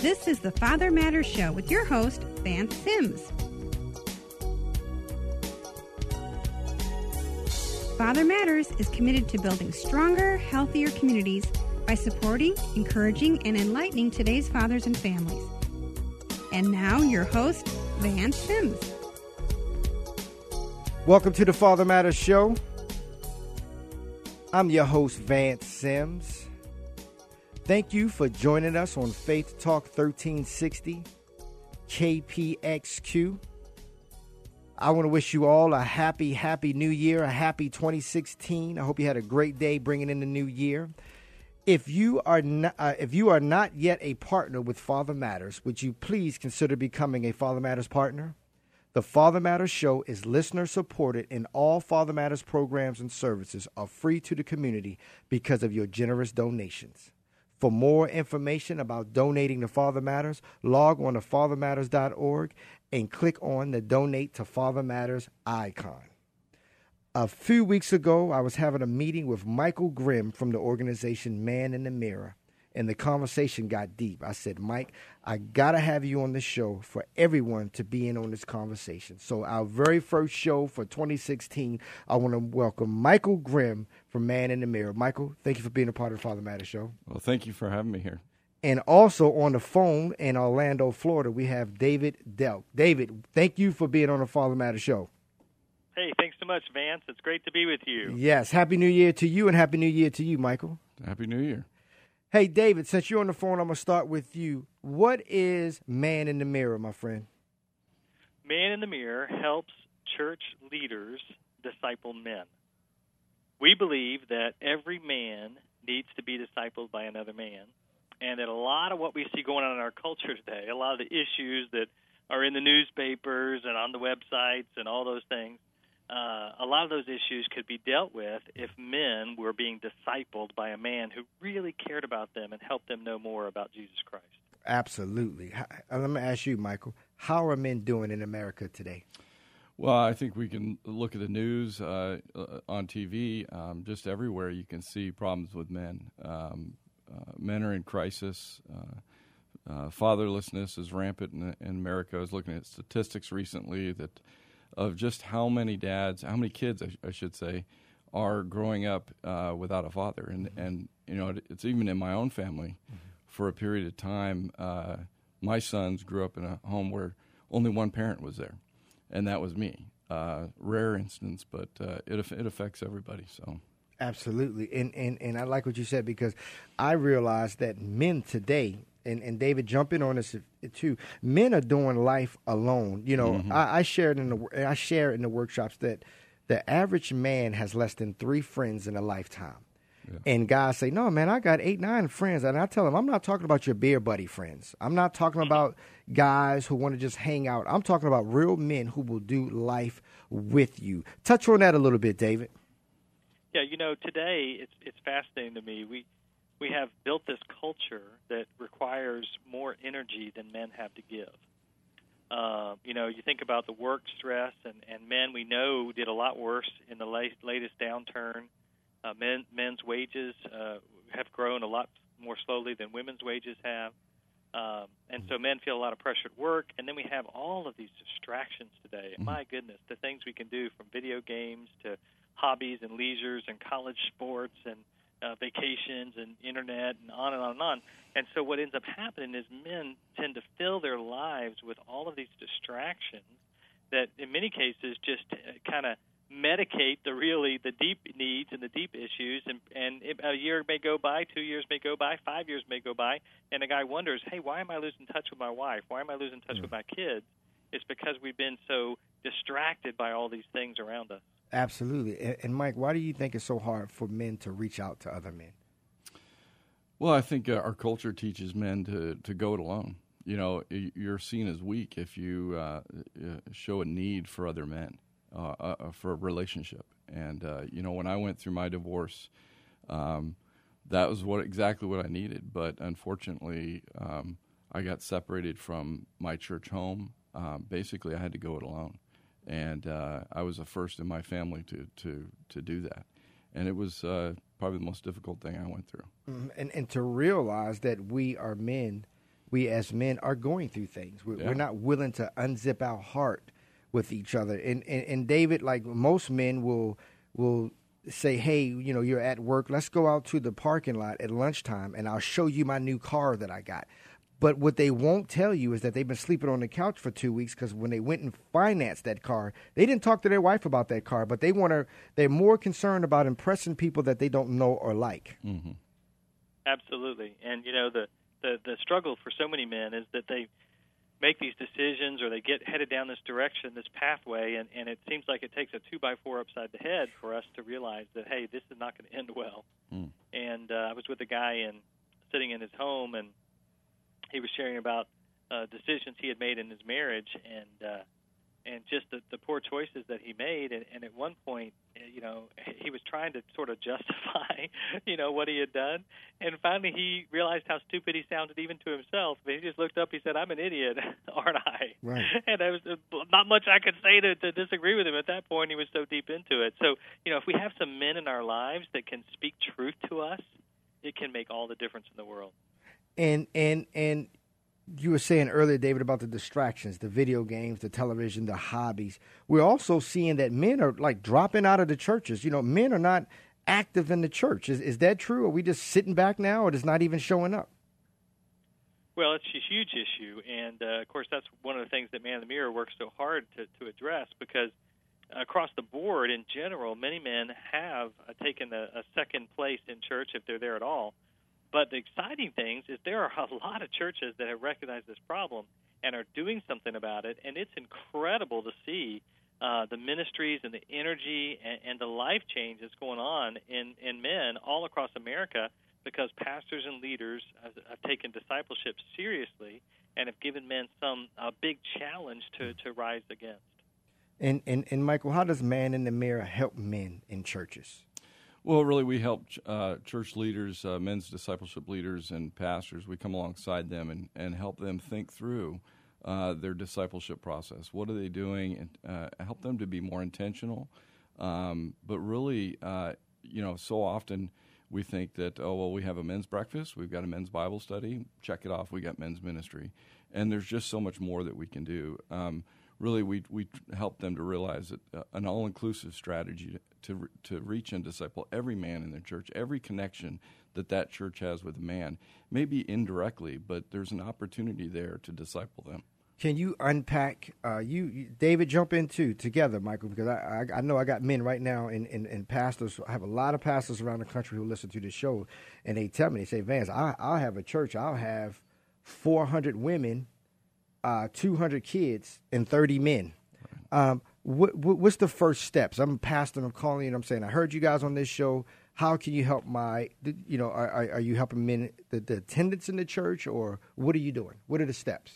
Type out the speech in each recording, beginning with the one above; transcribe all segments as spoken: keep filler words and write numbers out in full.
This is the Father Matters Show with your host, Vance Sims. Father Matters is committed to building stronger, healthier communities by supporting, encouraging, and enlightening today's fathers and families. And now, your host, Vance Sims. Welcome to the Father Matters Show. I'm your host, Vance Sims. Thank you for joining us on Faith Talk thirteen sixty, K P X Q. I want to wish you all a happy, happy new year, a happy twenty sixteen. I hope you had a great day bringing in the new year. If you are not, uh, if you are not yet a partner with Father Matters, would you please consider becoming a Father Matters partner? The Father Matters Show is listener-supported, and all Father Matters programs and services are free to the community because of your generous donations. For more information about donating to Father Matters, log on to father matters dot org and click on the Donate to Father Matters icon. A few weeks ago, I was having a meeting with Michael Grimm from the organization Man in the Mirror, and the conversation got deep. I said, Mike, I got to have you on the show for everyone to be in on this conversation. So our very first show for twenty sixteen, I want to welcome Michael Grimm from Man in the Mirror. Michael, thank you for being a part of the Father Matters Show. Well, thank you for having me here. And also on the phone in Orlando, Florida, we have David Delk. David, thank you for being on the Father Matters Show. Hey, thanks so much, Vance. It's great to be with you. Yes, Happy New Year to you, and Happy New Year to you, Michael. Happy New Year. Hey, David, since you're on the phone, I'm going to start with you. What is Man in the Mirror, my friend? Man in the Mirror helps church leaders disciple men. We believe that every man needs to be discipled by another man, and that a lot of what we see going on in our culture today, a lot of the issues that are in the newspapers and on the websites and all those things, Uh, a lot of those issues could be dealt with if men were being discipled by a man who really cared about them and helped them know more about Jesus Christ. Absolutely. Let me ask you, Michael, how are men doing in America today? Well, I think we can look at the news uh, on T V. Um, just everywhere you can see problems with men. Um, uh, men are in crisis. Uh, uh, fatherlessness is rampant in, in America. I was looking at statistics recently that of just how many dads, how many kids, I, I should say, are growing up uh, without a father. And, mm-hmm. and you know, it, it's even in my own family. Mm-hmm. For a period of time, uh, my sons grew up in a home where only one parent was there, and that was me. Uh, rare instance, but uh, it it affects everybody. So absolutely, and, and and I like what you said, because I realized that men today, and, and David, jump in on this too. Men are doing life alone. You know, mm-hmm. I, I shared in the I share in the workshops that the average man has less than three friends in a lifetime. Yeah. And guys say, no, man, I got eight, nine friends. And I tell them, I'm not talking about your beer buddy friends. I'm not talking about guys who want to just hang out. I'm talking about real men who will do life with you. Touch on that a little bit, David. Yeah, you know, today it's it's fascinating to me. We we have built this culture that requires more energy than men have to give. Uh, you know, you think about the work stress, and, and men we know did a lot worse in the late, latest downturn. Uh, men, men's wages uh, have grown a lot more slowly than women's wages have. Um, and so men feel a lot of pressure at work. And then we have all of these distractions today. And my goodness, the things we can do from video games to hobbies and leisures and college sports and uh, vacations and internet and on and on and on. And so what ends up happening is men tend to fill their lives with all of these distractions that in many cases just uh, kind of medicate the really the deep needs and the deep issues, and, and it, a year may go by, two years may go by, five years may go by, and the guy wonders, hey, why am I losing touch with my wife? Why am I losing touch mm. with my kids? It's because we've been so distracted by all these things around us. Absolutely. And, and Mike, why do you think it's so hard for men to reach out to other men? Well, I think uh, our culture teaches men to, to go it alone. You know, you're seen as weak if you uh, show a need for other men. Uh, uh, for a relationship. And, uh, you know, when I went through my divorce, um, that was what exactly what I needed. But unfortunately, um, I got separated from my church home. Um, basically, I had to go it alone. And uh, I was the first in my family to, to, to do that. And it was uh, probably the most difficult thing I went through. Mm-hmm. And, and to realize that we are men we as men are going through things. We're, Yeah. we're not willing to unzip our heart with each other. And, and and David, like most men, will will say, hey, you know, you're at work. Let's go out to the parking lot at lunchtime, and I'll show you my new car that I got. But what they won't tell you is that they've been sleeping on the couch for two weeks because when they went and financed that car, they didn't talk to their wife about that car, but they want to. They're more concerned about impressing people that they don't know or like. Mm-hmm. Absolutely. And, you know, the, the, the struggle for so many men is that they make these decisions or they get headed down this direction, this pathway, and, and it seems like it takes a two by four upside the head for us to realize that, hey, this is not going to end well. Mm. And uh, I was with a guy in, sitting in his home, and he was sharing about uh, decisions he had made in his marriage and uh, and just the, the poor choices that he made. And, and at one point, you know, he was trying to sort of justify, you know, what he had done. And finally he realized how stupid he sounded even to himself. But he just looked up, he said, I'm an idiot, aren't I? Right. And there was not much I could say to, to disagree with him at that point. He was so deep into it. So, you know, if we have some men in our lives that can speak truth to us, it can make all the difference in the world. And and and you were saying earlier, David, about the distractions, the video games, the television, the hobbies. We're also seeing that men are like dropping out of the churches. You know, men are not active in the church. Is is that true? Are we just sitting back now, or just not even showing up? Well, it's a huge issue, and uh, of course that's one of the things that Man in the Mirror works so hard to, to address, because across the board, in general, many men have uh, taken a, a second place in church if they're there at all. But the exciting thing is there are a lot of churches that have recognized this problem and are doing something about it, and it's incredible to see uh, the ministries and the energy and, and the life change that's going on in, in men all across America, because pastors and leaders have, have taken discipleship seriously and have given men some a big challenge to, to rise against. And, and and Michael, how does Man in the Mirror help men in churches? Well, really, we help uh, church leaders, uh, men's discipleship leaders, and pastors. We come alongside them and, and help them think through uh, their discipleship process. What are they doing? And uh, help them to be more intentional. Um, but really, uh, you know, so often we think that, oh, well, we have a men's breakfast, we've got a men's Bible study, check it off, we got men's ministry. And there's just so much more that we can do. Um, really, we we help them to realize that uh, an all-inclusive strategy to, to to reach and disciple every man in their church, every connection that that church has with a man, maybe indirectly, but there's an opportunity there to disciple them. Can you unpack, uh, you, you, David, jump in too, together, Michael, because I, I, I know I got men right now and, and, and pastors. I have a lot of pastors around the country who listen to this show, and they tell me, they say, Vance, I, I'll have a church, I'll have four hundred women, uh, two hundred kids, and thirty men. Um, what, what, what's the first steps? I'm a pastor, I'm calling you, and I'm saying, I heard you guys on this show. How can you help my, you know, are, are you helping men, the, the attendance in the church, or what are you doing? What are the steps?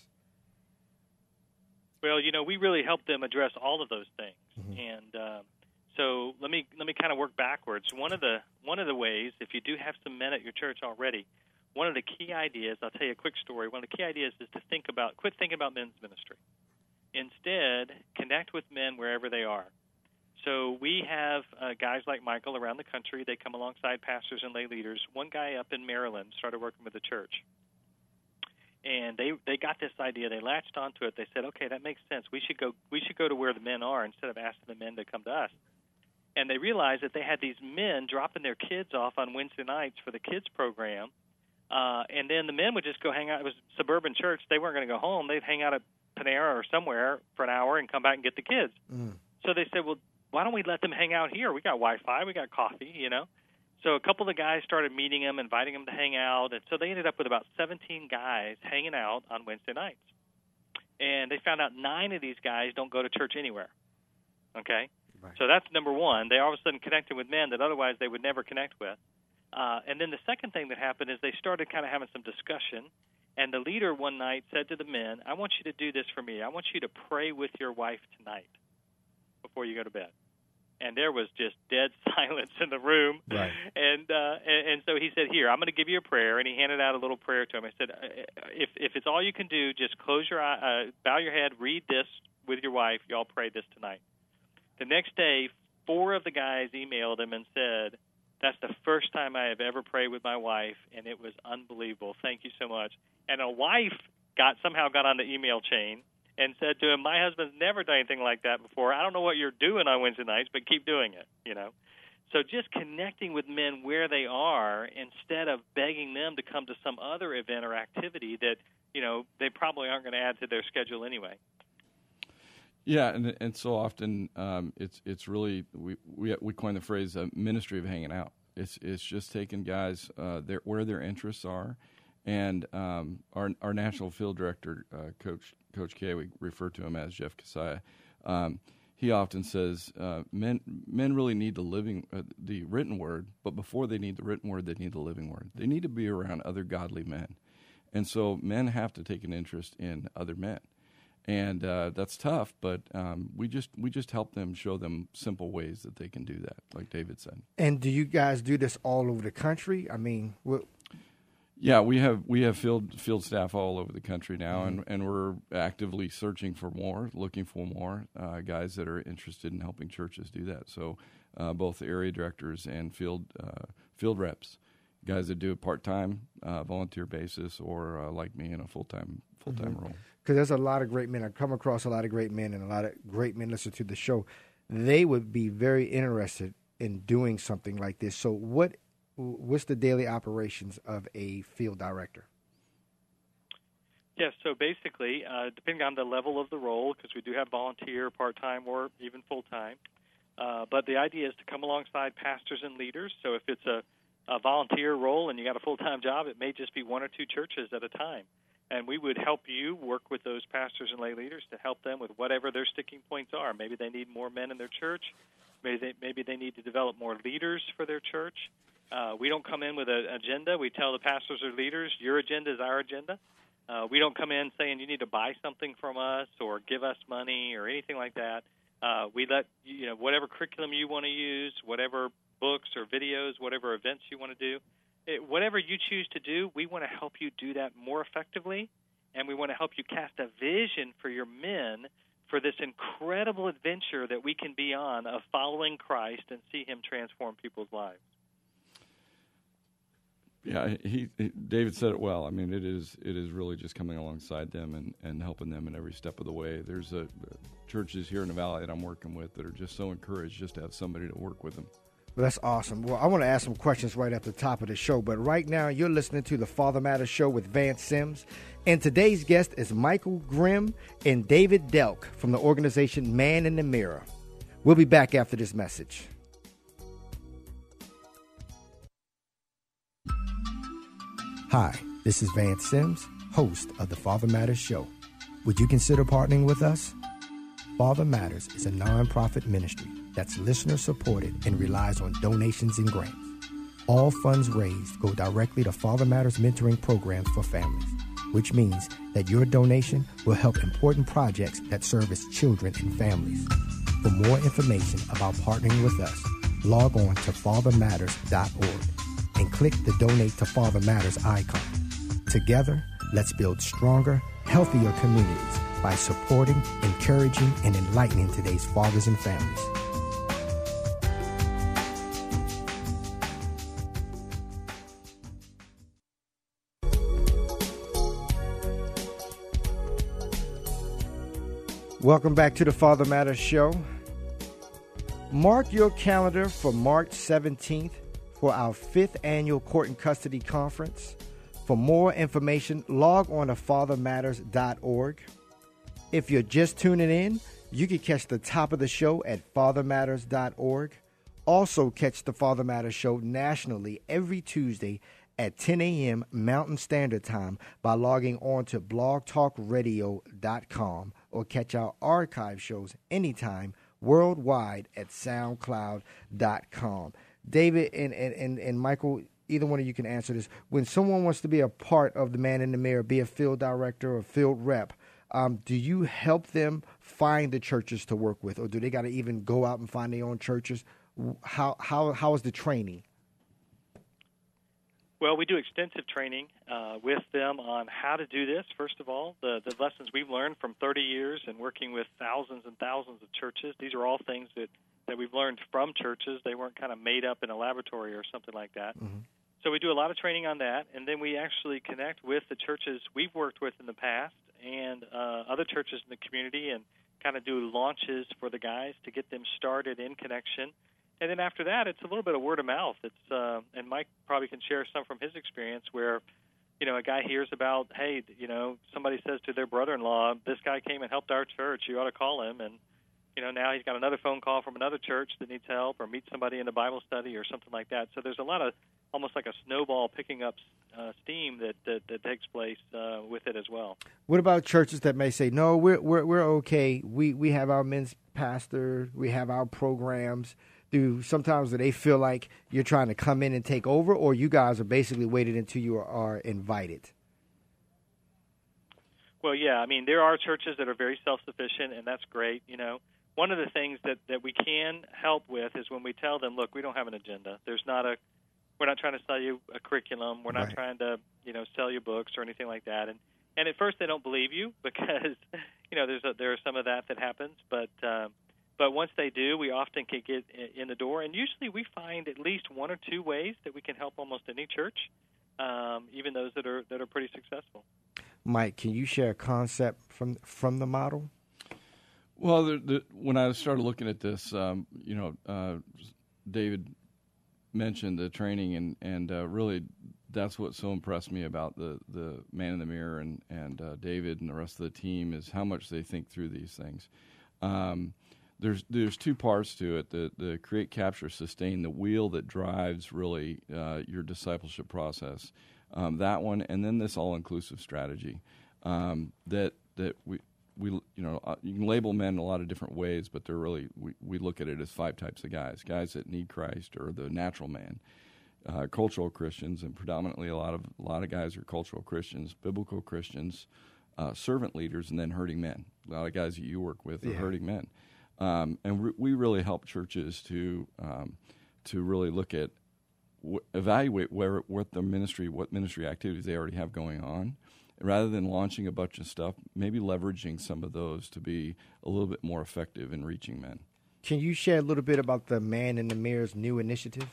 Well, you know, we really help them address all of those things, Mm-hmm. and uh, so let me let me kind of work backwards. One of the one of the ways, if you do have some men at your church already, one of the key ideas, I'll tell you a quick story. One of the key ideas is to think about, quit thinking about men's ministry. Instead, connect with men wherever they are. So we have uh, guys like Michael around the country. They come alongside pastors and lay leaders. One guy up in Maryland started working with the church. And they, they got this idea. They latched onto it. They said, okay, that makes sense. We should go we should go to where the men are instead of asking the men to come to us. And they realized that they had these men dropping their kids off on Wednesday nights for the kids program. Uh, and then the men would just go hang out. It was a suburban church. They weren't going to go home. They'd hang out at Panera or somewhere for an hour and come back and get the kids. Mm. So they said, well, why don't we let them hang out here? We got Wi-Fi. We got coffee, you know. So a couple of the guys started meeting them, inviting them to hang out, and so they ended up with about seventeen guys hanging out on Wednesday nights. And they found out nine of these guys don't go to church anywhere, okay? Right. So that's number one. They all of a sudden connected with men that otherwise they would never connect with. Uh, and then the second thing that happened is they started kind of having some discussion, and the leader one night said to the men, I want you to do this for me. I want you to pray with your wife tonight before you go to bed. And there was just dead silence in the room. Right. And, uh, and and so he said, here, I'm going to give you a prayer. And he handed out a little prayer to him. I said, if if it's all you can do, just close your eye, uh, bow your head, read this with your wife. Y'all pray this tonight. The next day, four of the guys emailed him and said, that's the first time I have ever prayed with my wife, and it was unbelievable. Thank you so much. And a wife got somehow got on the email chain and said to him, "My husband's never done anything like that before. I don't know what you're doing on Wednesday nights, but keep doing it." You know, so just connecting with men where they are instead of begging them to come to some other event or activity that, you know, they probably aren't going to add to their schedule anyway. Yeah, and and so often um, it's it's really we we we coin the phrase a ministry of hanging out. It's it's just taking guys uh, their, where their interests are, and um, our our national field director, uh, Coach Coach K, we refer to him as Jeff Kasaya. Um, he often says uh, men men really need the living uh, the written word, but before they need the written word, they need the living word. They need to be around other godly men, and so men have to take an interest in other men. And uh, that's tough, but um, we just we just help them, show them simple ways that they can do that, like David said. And do you guys do this all over the country? I mean, what? Yeah, we have we have field field staff all over the country now, mm-hmm. and, and we're actively searching for more, looking for more uh, guys that are interested in helping churches do that. So uh, both area directors and field uh, field reps, guys that do it part time, uh, volunteer basis, or uh, like me in a full time full time mm-hmm. role. Because there's a lot of great men. I come across a lot of great men, and a lot of great men listen to the show. They would be very interested in doing something like this. So what what's the daily operations of a field director? Yes, so basically, uh, depending on the level of the role, because we do have volunteer, part-time, or even full-time, uh, but the idea is to come alongside pastors and leaders. So if it's a, a volunteer role and you got a full-time job, it may just be one or two churches at a time. And we would help you work with those pastors and lay leaders to help them with whatever their sticking points are. Maybe they need more men in their church. Maybe they, maybe they need to develop more leaders for their church. Uh, we don't come in with an agenda. We tell the pastors or leaders, your agenda is our agenda. Uh, we don't come in saying you need to buy something from us or give us money or anything like that. Uh, we let, you know, whatever curriculum you want to use, whatever books or videos, whatever events you want to do, It, whatever you choose to do, we want to help you do that more effectively, and we want to help you cast a vision for your men for this incredible adventure that we can be on of following Christ and see him transform people's lives. Yeah, he, he David said it well. I mean, it is it is really just coming alongside them and, and helping them in every step of the way. There's a, uh, churches here in the Valley that I'm working with that are just so encouraged just to have somebody to work with them. Well, that's awesome. Well, I want to ask some questions right at the top of the show, but right now you're listening to the Father Matters Show with Vance Sims, and today's guest is Michael Grimm and David Delk from the organization Man in the Mirror. We'll be back after this message. Hi, this is Vance Sims, host of the Father Matters Show. Would you consider partnering with us? Father Matters is a nonprofit ministry that's listener-supported and relies on donations and grants. All funds raised go directly to Father Matters mentoring programs for families, which means that your donation will help important projects that service children and families. For more information about partnering with us, log on to father matters dot org and click the Donate to Father Matters icon. Together, let's build stronger, healthier communities by supporting, encouraging, and enlightening today's fathers and families. Welcome back to the Father Matters Show. Mark your calendar for March seventeenth for our fifth annual Court and Custody Conference. For more information, log on to father matters dot org. If you're just tuning in, you can catch the top of the show at father matters dot org. Also catch the Father Matters Show nationally every Tuesday at ten a.m. Mountain Standard Time by logging on to blog talk radio dot com or catch our archive shows anytime worldwide at soundcloud dot com. David and, and, and, and Michael, either one of you can answer this. When someone wants to be a part of the Man in the Mirror, be a field director or field rep, um, do you help them find the churches to work with, or do they got to even go out and find their own churches? How how how is the training? Well, we do extensive training uh, with them on how to do this, first of all. The, the lessons we've learned from thirty years and working with thousands and thousands of churches, these are all things that, that we've learned from churches. They weren't kind of made up in a laboratory or something like that. Mm-hmm. so we do a lot of training on that, and then we actually connect with the churches we've worked with in the past and uh, other churches in the community and kind of do launches for the guys to get them started in connection. And then after that, it's a little bit of word of mouth. It's uh, and Mike probably can share some from his experience where, you know, a guy hears about, hey, you know, somebody says to their brother-in-law, this guy came and helped our church, you ought to call him. And, you know, now he's got another phone call from another church that needs help or meet somebody in a Bible study or something like that. So there's a lot of almost like a snowball picking up uh, steam that, that, that takes place uh, with it as well. What about churches that may say, no, we're we're we're okay. We we have our men's pastor, we have our programs. Do sometimes do they feel like you're trying to come in and take over, or you guys are basically waiting until you are, are invited? Well, yeah, I mean, there are churches that are very self-sufficient, and that's great. You know, one of the things that, that we can help with is when we tell them, look, we don't have an agenda. There's not a We're not trying to sell you a curriculum. We're not right. trying to, you know, sell you books or anything like that. And and at first they don't believe you because, you know, there's a, there are some of that that happens. But uh, but once they do, we often can get in the door. And usually we find at least one or two ways that we can help almost any church, um, even those that are that are pretty successful. Mike, can you share a concept from from the model? Well, the, the, when I started looking at this, um, you know, uh, David mentioned the training, and and uh, really that's what so impressed me about the, the Man in the Mirror and and uh, David and the rest of the team is how much they think through these things. Um, there's there's two parts to it: the the create, capture, sustain, the wheel that drives really uh, your discipleship process. Um, that one, and then this all-inclusive strategy um, that that we. We, you know, uh, you can label men in a lot of different ways, but they're really, we, we look at it as five types of guys. Guys that need Christ or the natural man, uh, cultural Christians, and predominantly a lot of a lot of guys are cultural Christians, biblical Christians, uh, servant leaders, and then hurting men. A lot of guys that you work with are yeah. hurting men. Um, and re- we really help churches to um, to really look at, w- evaluate where what the ministry, what ministry activities they already have going on, rather than launching a bunch of stuff, maybe leveraging some of those to be a little bit more effective in reaching men. Can you share a little bit about the Man in the Mirror's new initiative?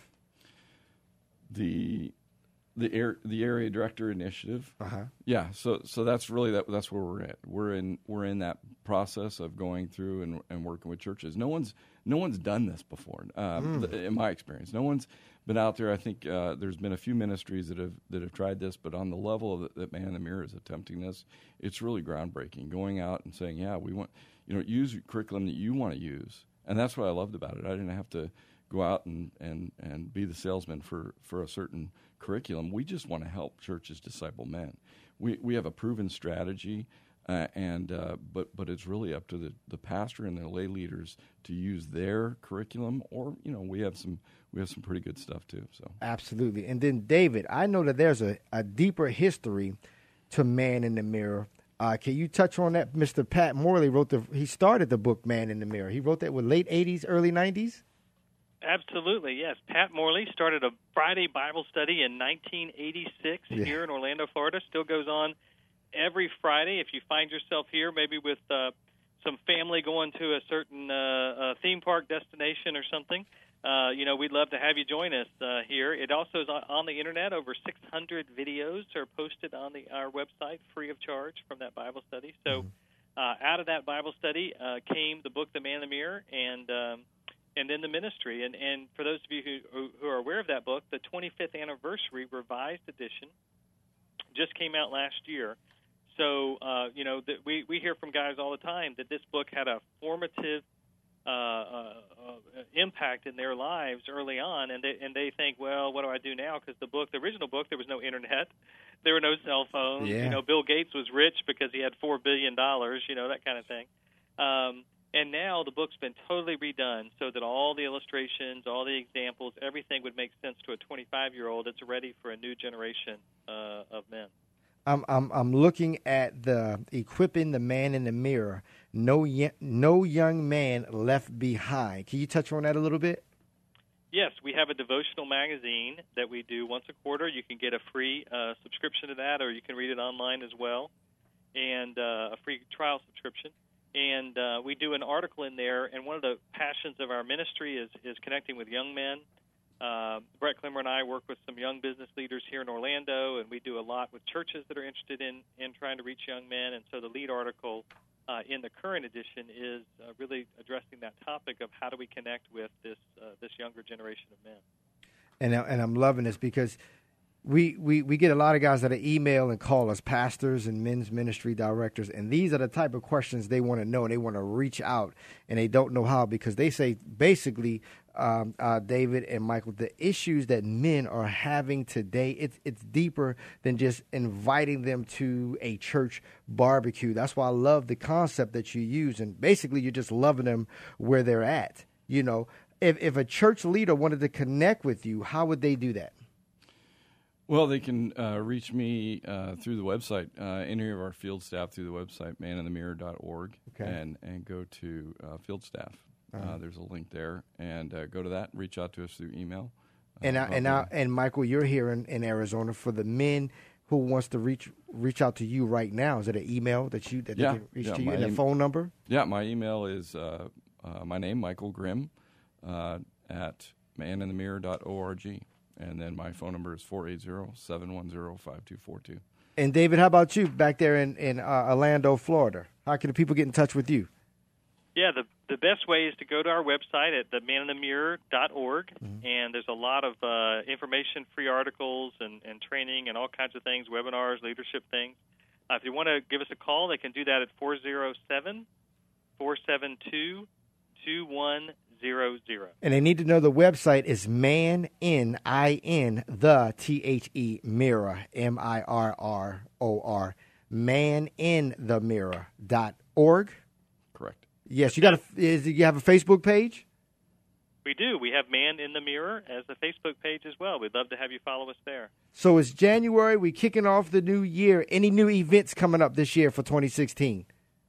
The the air, the area director initiative. Uh-huh. Yeah, so so that's really that that's where we're at. We're in we're in that process of going through and, and working with churches. No one's no one's done this before, um, mm. th- in my experience. No one's been out there. I think uh, there's been a few ministries that have that have tried this, but on the level of the, that Man in the Mirror is attempting this, it's really groundbreaking. Going out and saying, yeah, we want, you know, use curriculum that you want to use, and that's what I loved about it. I didn't have to go out and, and, and be the salesman for, for a certain curriculum. We just want to help churches disciple men. We we have a proven strategy. Uh, and uh, but but it's really up to the, the pastor and the lay leaders to use their curriculum, or you know we have some we have some pretty good stuff too. So absolutely. And then David, I know that there's a, a deeper history to Man in the Mirror. Uh, can you touch on that? Mister Pat Morley wrote the he started the book Man in the Mirror. He wrote that with late eighties, early nineties. Absolutely, yes. Pat Morley started a Friday Bible study in nineteen eighty-six yeah. here in Orlando, Florida. Still goes on every Friday. If you find yourself here, maybe with uh, some family going to a certain uh, uh, theme park destination or something, uh, you know, we'd love to have you join us uh, here. It also is on the internet. Over six hundred videos are posted on the, our website free of charge from that Bible study. So uh, out of that Bible study uh, came the book, The Man in the Mirror, and um, and then the ministry. And, and for those of you who, who are aware of that book, the twenty-fifth anniversary revised edition just came out last year. So, uh, you know, that we, we hear from guys all the time that this book had a formative uh, uh, impact in their lives early on, and they, and they think, well, what do I do now? Because the book, the original book, there was no internet, there were no cell phones. Yeah. You know, Bill Gates was rich because he had four billion dollars, you know, that kind of thing. Um, and now the book's been totally redone so that all the illustrations, all the examples, everything would make sense to a twenty-five-year-old that's ready for a new generation uh, of men. I'm I'm I'm looking at the equipping the Man in the Mirror. No no young man left behind. Can you touch on that a little bit? Yes, we have a devotional magazine that we do once a quarter. You can get a free uh, subscription to that, or you can read it online as well, and uh, a free trial subscription. And uh, we do an article in there. And one of the passions of our ministry is is connecting with young men Uh, Brett Clemmer and I work with some young business leaders here in Orlando, and we do a lot with churches that are interested in, in trying to reach young men. And so the lead article uh, in the current edition is uh, really addressing that topic of how do we connect with this uh, this younger generation of men. And and I'm loving this because we, we we get a lot of guys that email and call us pastors and men's ministry directors, and these are the type of questions they want to know. They want to reach out, and they don't know how because they say basically, um, uh, David and Michael, the issues that men are having today, it's it's deeper than just inviting them to a church barbecue. That's why I love the concept that you use, and basically you're just loving them where they're at. You know, if if a church leader wanted to connect with you, how would they do that? Well, they can uh, reach me uh, through the website, uh, any of our field staff through the website, man in the mirror dot org, okay. and, and go to uh, field staff. Uh-huh. Uh, there's a link there, and uh, go to that, reach out to us through email. Uh, and I, and I, and Michael, you're here in, in Arizona. For the men who wants to reach reach out to you right now, is it an email that you that yeah, they can reach yeah, to you, and em- a phone number? Yeah, my email is uh, uh, my name, Michael Grimm, uh, at man in the mirror dot org. And then my phone number is four eight zero, seven one zero, five two four two. And David, how about you back there in, in uh, Orlando, Florida? How can the people get in touch with you? Yeah, the the best way is to go to our website at the man in the mirror dot org, mm-hmm. and there's a lot of uh, information, free articles, and, and training, and all kinds of things, webinars, leadership things. Uh, if you want to give us a call, they can do that at four oh seven, four seven two, two one zero zero. And they need to know the website is man, N I N, the, T H E, mirror, M I R R O R, man in the mirror dot org. Correct. Yes, you got a, is, you have a Facebook page? We do. We have Man in the Mirror as a Facebook page as well. We'd love to have you follow us there. So it's January. We're kicking off the new year. Any new events coming up this year for twenty sixteen?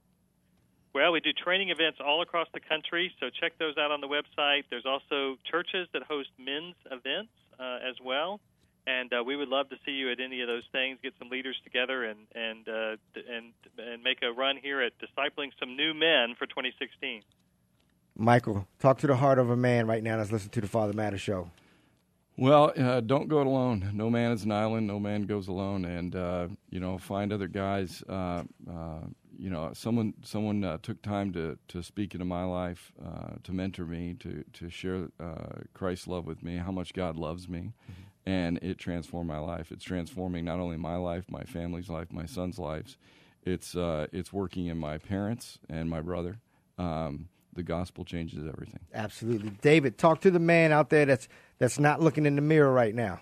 Well, we do training events all across the country, so check those out on the website. There's also churches that host men's events uh, as well, and uh, we would love to see you at any of those things. Get some leaders together and and uh, and and make a run here at discipling some new men for twenty sixteen. Michael, talk to the heart of a man right now that's listening to the Father Matters Show. Well, uh, don't go it alone. No man is an island. No man goes alone. And, uh, you know, find other guys. Uh, uh, you know, someone someone uh, took time to, to speak into my life, uh, to mentor me, to, to share uh, Christ's love with me, how much God loves me. Mm-hmm. And it transformed my life. It's transforming not only my life, my family's life, my son's lives. It's, uh, it's working in my parents and my brother. Um, the gospel changes everything. Absolutely. David, talk to the man out there that's that's not looking in the mirror right now.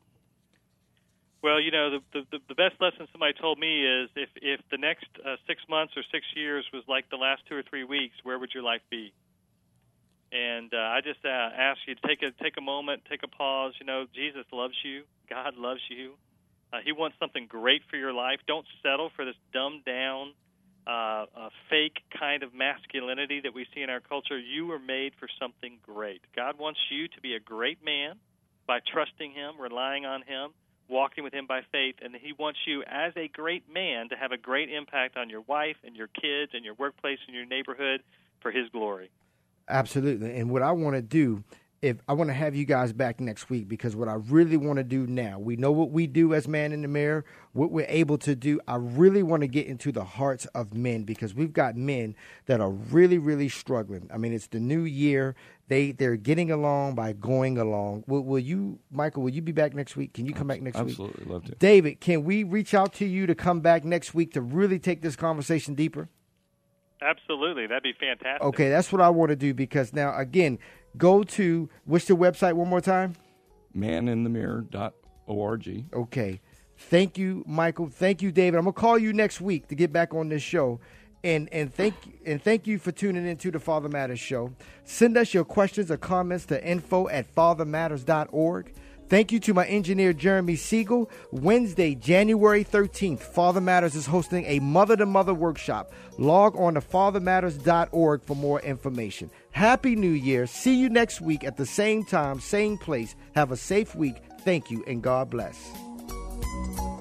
Well, you know, the the, the best lesson somebody told me is if, if the next uh, six months or six years was like the last two or three weeks, where would your life be? And uh, I just uh, ask you to take a take a moment, take a pause. You know, Jesus loves you. God loves you. Uh, he wants something great for your life. Don't settle for this dumbed down, Uh, a fake kind of masculinity that we see in our culture. You were made for something great. God wants you to be a great man by trusting Him, relying on Him, walking with Him by faith, and He wants you as a great man to have a great impact on your wife and your kids and your workplace and your neighborhood for His glory. Absolutely. And what I want to do, if I want to have you guys back next week, because what I really want to do now, we know what we do as Man in the Mirror, what we're able to do. I really want to get into the hearts of men because we've got men that are really, really struggling. I mean, it's the new year. They, they're getting along by going along. Will, will you, Michael, will you be back next week? Can you come back next Absolutely. week? Absolutely. Love to. David, can we reach out to you to come back next week to really take this conversation deeper? Absolutely. That'd be fantastic. Okay, that's what I want to do because now, again, go to, what's the website one more time? man in the mirror dot org. Okay. Thank you, Michael. Thank you, David. I'm going to call you next week to get back on this show. And and thank and thank you for tuning in to the Father Matters Show. Send us your questions or comments to info at father matters dot org. Thank you to my engineer, Jeremy Siegel. Wednesday, January thirteenth, Father Matters is hosting a mother-to-mother workshop. Log on to father matters dot org for more information. Happy New Year. See you next week at the same time, same place. Have a safe week. Thank you, and God bless.